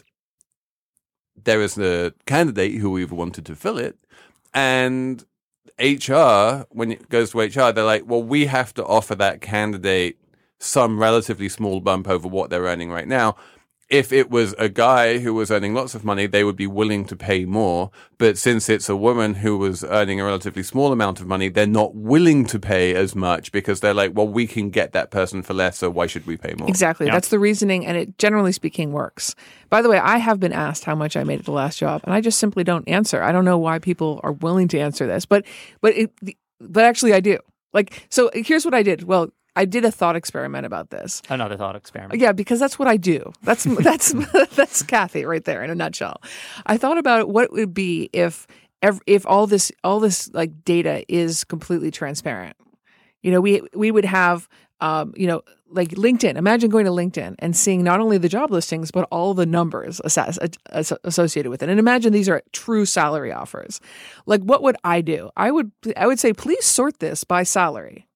there is the candidate who we've wanted to fill it, and H R, when it goes to H R, they're like, well, we have to offer that candidate some relatively small bump over what they're earning right now. If it was a guy who was earning lots of money, they would be willing to pay more. But since it's a woman who was earning a relatively small amount of money, they're not willing to pay as much because they're like, well, we can get that person for less, so why should we pay more? Exactly. Yeah. That's the reasoning, and it generally speaking works. By the way, I have been asked how much I made at the last job, and I just simply don't answer. I don't know why people are willing to answer this, but but it, but actually I do. Like, so here's what I did. Well, I did a thought experiment about this. Another thought experiment. Yeah, because that's what I do. That's that's that's Cathy right there in a nutshell. I thought about what it would be if ev- if all this all this like data is completely transparent. You know, we we would have um, you know, like LinkedIn. Imagine going to LinkedIn and seeing not only the job listings but all the numbers as- as- associated with it. And imagine these are true salary offers. Like, what would I do? I would I would say, please sort this by salary.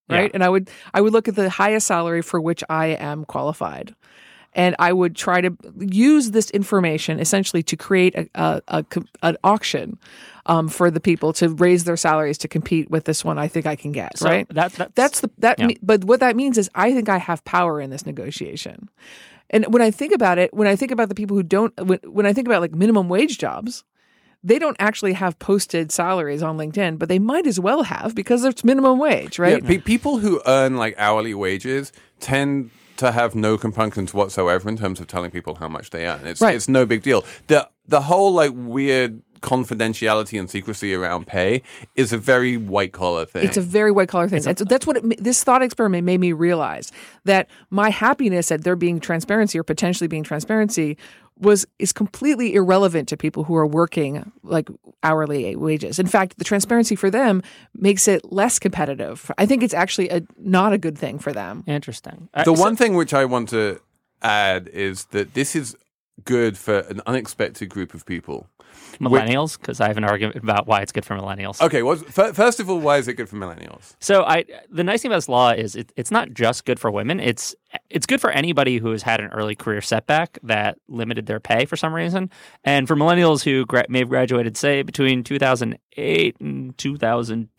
right? Yeah. And I would I would look at the highest salary for which I am qualified. And I would try to use this information essentially to create a, a, a an auction um, for the people to raise their salaries to compete with this one I think I can get, So right? that- that's- that's the that. yeah. me- but what that means is I think I have power in this negotiation. And when I think about it, when I think about the people who don't, when, when I think about like minimum wage jobs, they don't actually have posted salaries on LinkedIn, but they might as well have because it's minimum wage, right? Yeah, pe- people who earn like hourly wages tend to have no compunctions whatsoever in terms of telling people how much they earn. It's Right. it's no big deal. The the whole like weird confidentiality and secrecy around pay is a very white collar thing. It's a very white collar thing. That's, that's what it, ma- this thought experiment made me realize, that my happiness at there being transparency or potentially being transparency was is completely irrelevant to people who are working like hourly wages. In fact, the transparency for them makes it less competitive. I think it's actually a, not a good thing for them. Interesting. Uh, The so- one thing which I want to add is that this is good for an unexpected group of people. millennials, because I have an argument about why it's good for millennials. Okay, well, f- first of all, why is it good for millennials? So I, the nice thing about this law is it, it's not just good for women. It's it's good for anybody who has had an early career setback that limited their pay for some reason. And for millennials who gra- may have graduated, say, between two thousand eight and two thousand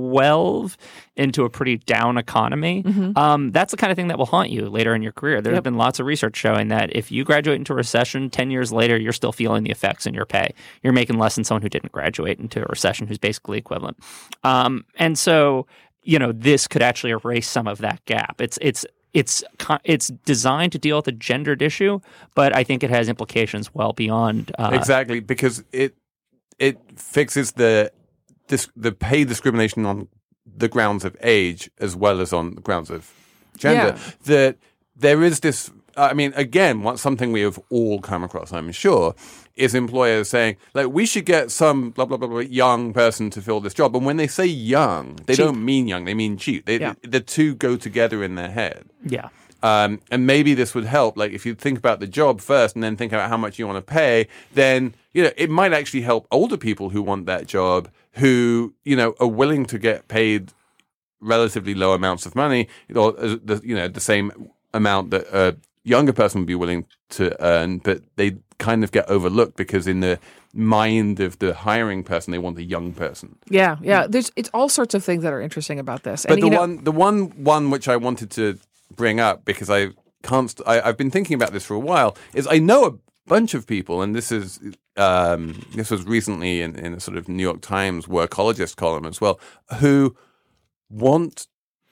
twelve into a pretty down economy, Mm-hmm. um, that's the kind of thing that will haunt you later in your career. There's Yep. been lots of research showing that if you graduate into a recession, ten years later, you're still feeling the effects in your pay. You're making less than someone who didn't graduate into a recession who's basically equivalent. Um, and so, you know, this could actually erase some of that gap. It's it's it's it's designed to deal with a gendered issue, but I think it has implications well beyond uh, Exactly, because it it fixes the this, the pay discrimination on the grounds of age as well as on the grounds of gender. Yeah. That there is this. I mean, again, what something we have all come across, I'm sure, is employers saying, like, we should get some blah, blah, blah, blah, young person to fill this job. And when they say young, they Cheap. don't mean young, they mean cheap. They, Yeah. the, the two go together in their head. yeah. Um, and maybe this would help. Like, if you think about the job first and then think about how much you want to pay, then, you know, it might actually help older people who want that job, who, you know, are willing to get paid relatively low amounts of money, or, uh, the, you know, the same amount that a younger person would be willing to earn, but they kind of get overlooked because in the mind of the hiring person, they want a young person. Yeah, yeah. There's it's all sorts of things that are interesting about this. But And, the you know- one, the one, one which I wanted to bring up because I can't, st- I, I've been thinking about this for a while, is I know a bunch of people, and this is um, this was recently in, in a sort of New York Times Workologist column as well, who want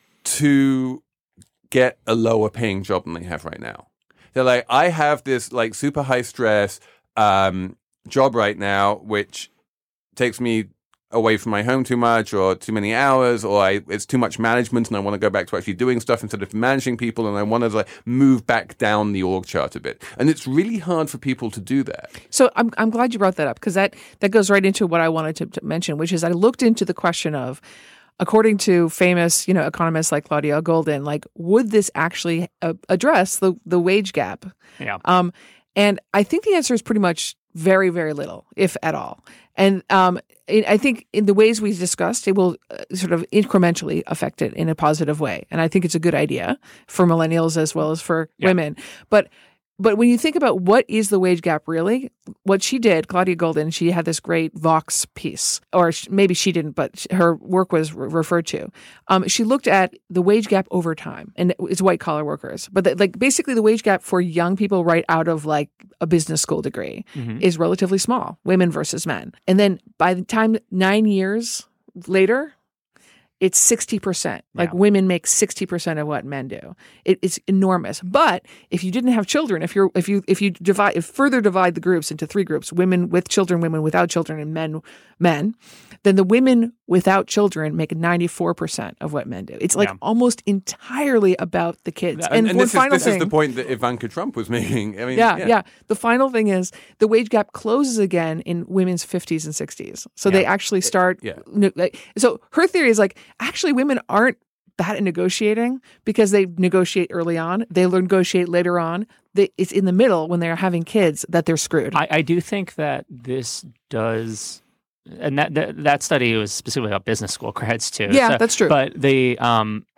to get a lower paying job than they have right now. They're like, I have this like super high stress um, job right now, which takes me away from my home too much, or too many hours, or I, it's too much management, and I want to go back to actually doing stuff instead of managing people, and I want to like move back down the org chart a bit. And it's really hard for people to do that. So I'm I'm glad you brought that up, because that, that goes right into what I wanted to, to mention, which is I looked into the question of, according to famous, you know, economists like Claudia Goldin, like, would this actually uh, address the the wage gap? Yeah. Um, and I think the answer is pretty much very, very little, if at all. And um, it, I think in the ways we discussed, it will uh, sort of incrementally affect it in a positive way. And I think it's a good idea for millennials as well as for Yeah. women. But But when you think about what is the wage gap really, what she did, Claudia Goldin, she had this great Vox piece, or sh- maybe she didn't, but sh- her work was re- referred to. Um, she looked at the wage gap over time, and it's white collar workers. But the, like basically the wage gap for young people right out of like a business school degree Mhm. is relatively small, women versus men. And then by the time nine years later, it's sixty percent. Like Yeah. women make sixty percent of what men do. It, it's enormous. But if you didn't have children, if you're if you if you divide if further divide the groups into three groups, women with children, women without children, and men men, then the women without children make ninety-four percent of what men do. It's like Yeah. almost entirely about the kids. And, and one this, is, final this thing. is the point that Ivanka Trump was making. I mean, Yeah, yeah, The final thing is the wage gap closes again in women's fifties and sixties. So they Yeah. actually start. Yeah. no- like- So her theory is like, actually, women aren't bad at negotiating because they negotiate early on. They learn negotiate later on. They, it's in the middle when they're having kids that they're screwed. I, I do think that this does, and that that, that study was specifically about business school grads too. Yeah, that's true. But the um,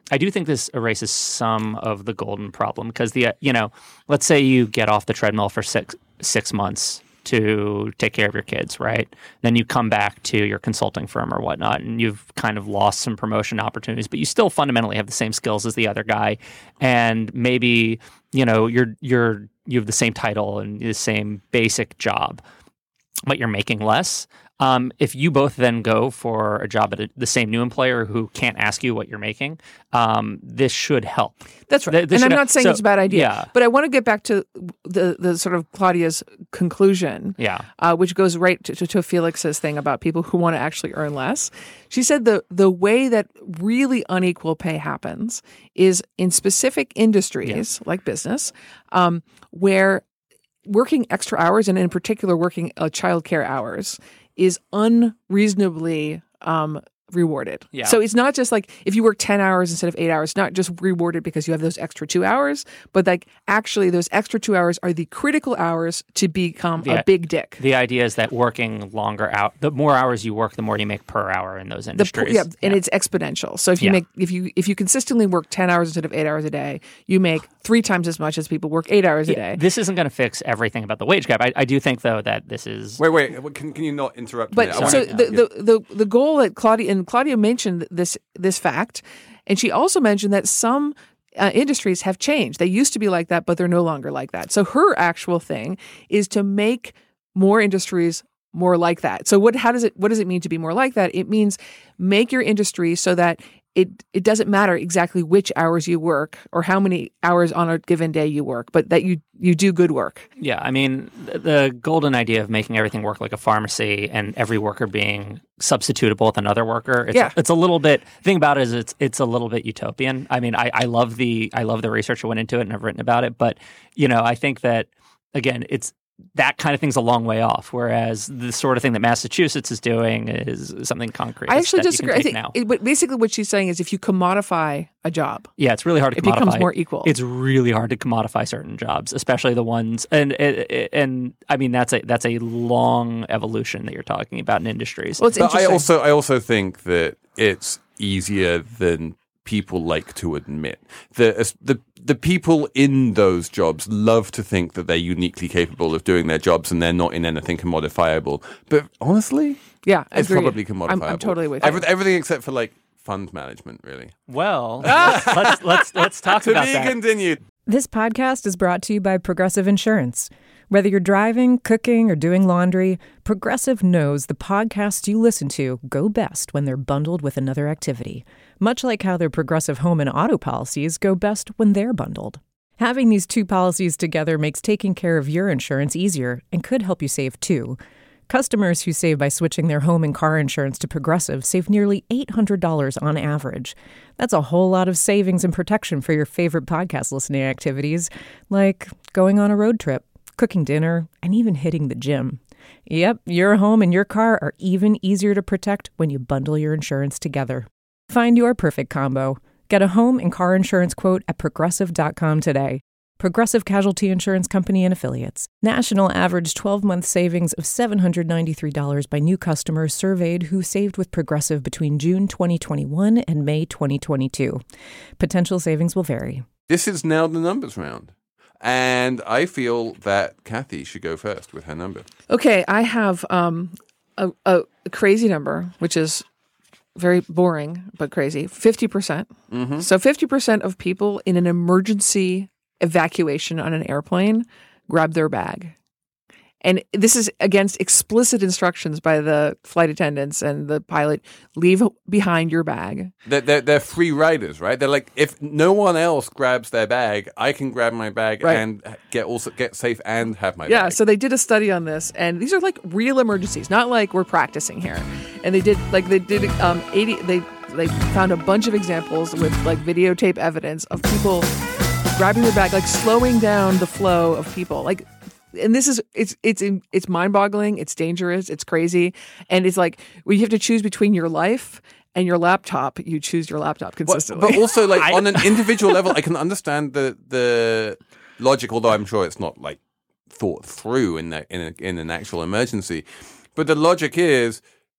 I do think this erases some of the golden problem because the uh, you know, let's say you get off the treadmill for six six months to take care of your kids, right? Then you come back to your consulting firm or whatnot, and you've kind of lost some promotion opportunities, but you still fundamentally have the same skills as the other guy, and maybe you know you're you're you have the same title and the same basic job, but you're making less. Um, if you both then go for a job at a, the same new employer who can't ask you what you're making, um, this should help. That's right. Th- this and I'm should not help. saying So, it's a bad idea, Yeah. but I want to get back to the the sort of Claudia's conclusion, Yeah. uh, which goes right to, to, to Felix's thing about people who want to actually earn less. She said the the way that really unequal pay happens is in specific industries like business, um, where working extra hours, and in particular working uh, childcare hours, is unreasonably um, rewarded. Yeah. So it's not just like if you work ten hours instead of eight hours, not just rewarded because you have those extra two hours, but like actually those extra two hours are the critical hours to become The- a big dick. The idea is that working longer out, the more hours you work, the more you make per hour in those The, industries. yeah, and it's exponential. So if you Yeah. make if you if you consistently work ten hours instead of eight hours a day, you make three times as much as people work eight hours a Yeah, day. This isn't going to fix everything about the wage gap. I, I do think, though, that this is. Wait, wait. Can, can you not interrupt But me? I so wanna- the, the, the, the goal that Claudia and Claudia mentioned this this fact, and she also mentioned that some uh, industries have changed. They used to be like that, but they're no longer like that. So her actual thing is to make more industries more like that. So what how does it what does it mean to be more like that? It means make your industry so that it it doesn't matter exactly which hours you work or how many hours on a given day you work, but that you you do good work. Yeah, I mean, the, the golden idea of making everything work like a pharmacy and every worker being substitutable with another worker. It's, Yeah. it's a little bit. The thing about it is, it's it's a little bit utopian. I mean, I, I love the I love the research that went into it, and I've written about it. But you know, I think that again, it's that kind of thing's a long way off. Whereas the sort of thing that Massachusetts is doing is something concrete. I actually that you disagree. can I take think now. it, but basically what she's saying is if you commodify a job, Yeah, it's really hard to it commodify. becomes more equal. It's really hard to commodify certain jobs, especially the ones, and and, and I mean that's a that's a long evolution that you're talking about in industries. Well, it's But I interesting. also I also think that it's easier than people like to admit. The the the people in those jobs love to think that they're uniquely capable of doing their jobs and they're not in anything commodifiable. But honestly, yeah, it's agreed. probably commodifiable. I'm, I'm totally with Every, you. everything except for like fund management, really. Well, let's, let's let's let's talk To about be that. continued. This podcast is brought to you by Progressive Insurance. Whether you're driving, cooking, or doing laundry, Progressive knows the podcasts you listen to go best when they're bundled with another activity, much like how their Progressive home and auto policies go best when they're bundled. Having these two policies together makes taking care of your insurance easier and could help you save too. Customers who save by switching their home and car insurance to Progressive save nearly eight hundred dollars on average. That's a whole lot of savings and protection for your favorite podcast listening activities, like going on a road trip, cooking dinner, and even hitting the gym. Yep, your home and your car are even easier to protect when you bundle your insurance together. Find your perfect combo. Get a home and car insurance quote at progressive dot com today. Progressive Casualty Insurance Company and Affiliates. National average twelve-month savings of seven hundred ninety-three dollars by new customers surveyed who saved with Progressive between June twenty twenty-one and May twenty twenty-two. Potential savings will vary. This is now the numbers round. And I feel that Kathy should go first with her number. Okay, I have um, a, a crazy number, which is very boring but crazy. fifty percent. Mm-hmm. So fifty percent of people in an emergency evacuation on an airplane grab their bag. And this is against explicit instructions by the flight attendants and the pilot. Leave behind your bag. They're, they're, they're free riders, right? They're like, if no one else grabs their bag, I can grab my bag Right. and get also get safe and have my Yeah, bag. so they did a study on this, and these are like real emergencies, not like we're practicing here. And they did like they did um eighty. They they found a bunch of examples with like videotape evidence of people grabbing their bag, like slowing down the flow of people, like. And this is it's it's it's mind-boggling. It's dangerous. It's crazy, and it's like when you have to choose between your life and your laptop, you choose your laptop But, consistently. but also, like on an individual level, I can understand the the logic, although I'm sure it's not like thought through in that in a, in an actual emergency. But the logic is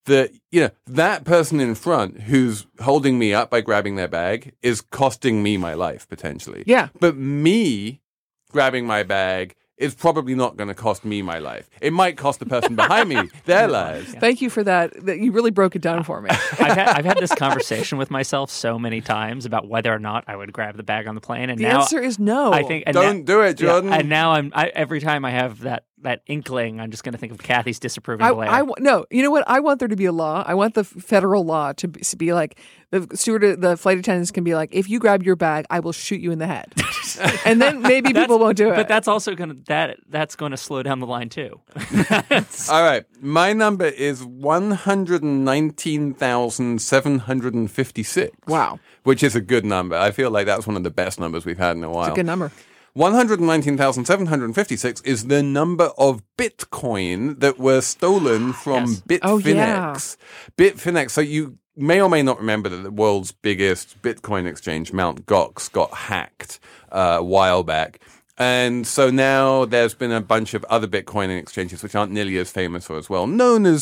that, you know, that person in front who's holding me up by grabbing their bag is costing me my life, potentially. Yeah. But me grabbing my bag is probably not going to cost me my life. It might cost the person behind me their lives. Thank you for that. That you really broke it down for me. I've, had, I've had this conversation with myself so many times about whether or not I would grab the bag on the plane, and the now answer is no. I think and Don't now, do it, Jordan. Yeah, and now I'm I, every time I have that that inkling, I'm just going to think of Kathy's disapproving I, glare. I, no, you know what? I want there to be a law. I want the federal law to be, to be like the steward, the flight attendants can be like, if you grab your bag, I will shoot you in the head, and then maybe people won't do it. But that's also going to that that's going to slow down the line too. All right, my number is one hundred nineteen thousand seven hundred fifty-six. Wow, which is a good number. I feel like that's one of the best numbers we've had in a while. It's a good number. one hundred nineteen thousand seven hundred fifty-six is the number of Bitcoin that were stolen from Yes. Bitfinex. Oh, yeah. Bitfinex. So you may or may not remember that the world's biggest Bitcoin exchange, Mt. Gox, got hacked uh, a while back. And so now there's been a bunch of other Bitcoin exchanges which aren't nearly as famous or as well known as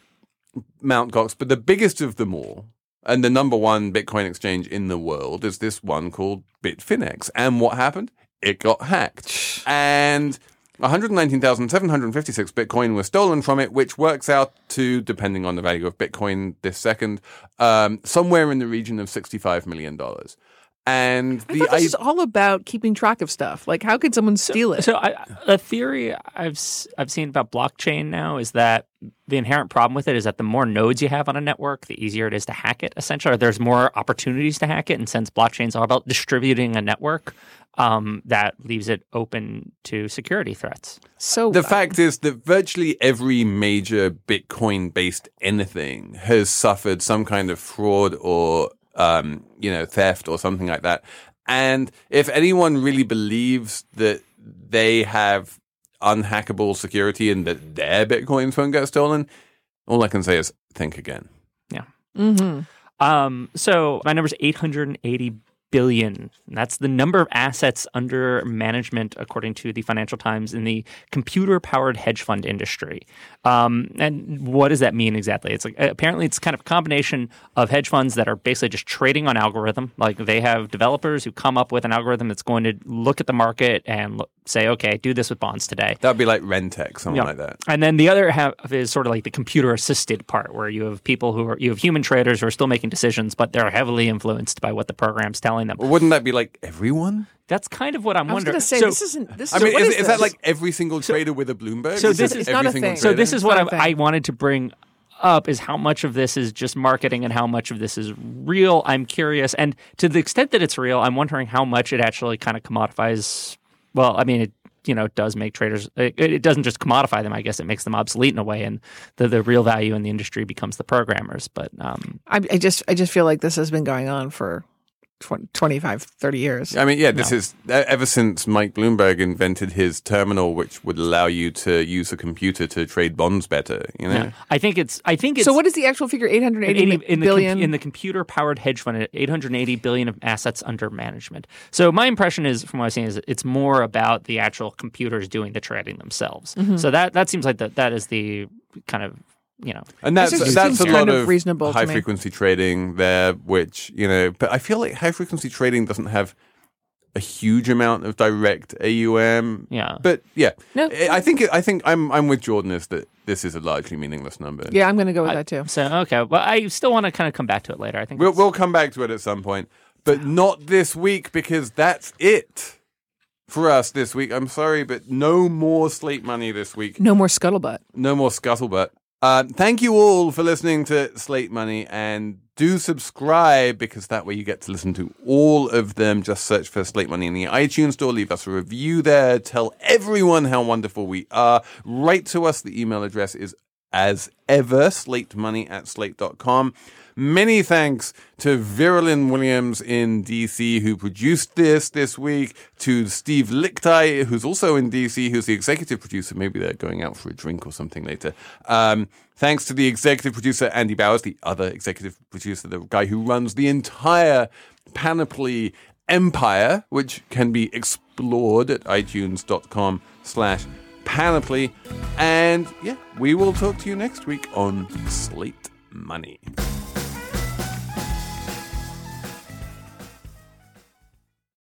Mt. Gox, but the biggest of them all, and the number one Bitcoin exchange in the world, is this one called Bitfinex. And what happened? It got hacked. And one hundred nineteen thousand seven hundred fifty-six Bitcoin was stolen from it, which works out to, depending on the value of Bitcoin this second, um, somewhere in the region of sixty-five million dollars. And I the thought this I- is all about keeping track of stuff. Like, how could someone steal it? So I, a theory I've s- I've seen about blockchain now is that the inherent problem with it is that the more nodes you have on a network, the easier it is to hack it, essentially. Or there's more opportunities to hack it. And since blockchain's all about distributing a network, um, that leaves it open to security threats. So The fact is that virtually every major Bitcoin-based anything has suffered some kind of fraud or, um, you know, theft or something like that. And if anyone really believes that they have unhackable security and that their Bitcoins won't get stolen, all I can say is think again. Yeah. Mm-hmm. Um, so my number is eight hundred eighty billion. And that's the number of assets under management, according to the Financial Times, in the computer-powered hedge fund industry. Um, and what does that mean exactly? It's like apparently it's kind of a combination of hedge funds that are basically just trading on algorithm. Like they have developers who come up with an algorithm that's going to look at the market and look, say, okay, do this with bonds today. That'd be like Rentec, something Yeah. like that. And then the other half is sort of like the computer-assisted part, where you have people who are you have human traders who are still making decisions, but they're heavily influenced by what the program's telling them. Well, wouldn't that be like everyone? That's kind of what I'm I was wondering. going to say So- this isn't. This I mean, what is, is, is this? that like every single trader with a Bloomberg? so Is this it is not every a single thing. So trader? this is It's what not a I, I thing. wanted to bring up is how much of this is just marketing and how much of this is real. I'm curious. And to the extent that it's real, I'm wondering how much it actually kind of commodifies. Well, I mean, it you know, does make traders, it, it doesn't just commodify them. I guess it makes them obsolete in a way. And the, the real value in the industry becomes the programmers. But um, I, I just, I just feel like this has been going on for twenty, twenty-five, thirty years. I mean, yeah, this No. is e- ever since Mike Bloomberg invented his terminal, which would allow you to use a computer to trade bonds better. You know, yeah. I think it's, I think it's. So what is the actual figure? eight hundred eighty in, the billion? com- in the computer-powered hedge fund, eight hundred eighty billion of assets under management. So my impression is, from what I've seen, is it's more about the actual computers doing the trading themselves. Mm-hmm. So that that seems like that that is the kind of you know. and that's This is- that's a seems lot kind of of reasonable to high me. frequency trading there, which you know. But I feel like high frequency trading doesn't have a huge amount of direct A U M. Yeah. But yeah, No. I I think I think I'm I'm with Jordan is that this is a largely meaningless number. Yeah, I'm going to go with that too. So okay, well, I still want to kind of come back to it later. I think We'll it's- we'll come back to it at some point, but not this week because that's it for us this week. I'm sorry, but no more Slate Money this week. No more scuttlebutt. No more scuttlebutt. Uh, thank you all for listening to Slate Money, and do subscribe because that way you get to listen to all of them. Just search for Slate Money in the iTunes store. Leave us a review there. Tell everyone how wonderful we are. Write to us. The email address is as ever, slatemoney at slate dot com. Many thanks to Virulin Williams in D C who produced this this week, to Steve Lichtai, who's also in D C, who's the executive producer. Maybe they're going out for a drink or something later. Um, thanks to the executive producer, Andy Bowers, the other executive producer, the guy who runs the entire Panoply empire, which can be explored at itunes.com slash Panoply. And yeah, we will talk to you next week on Slate money.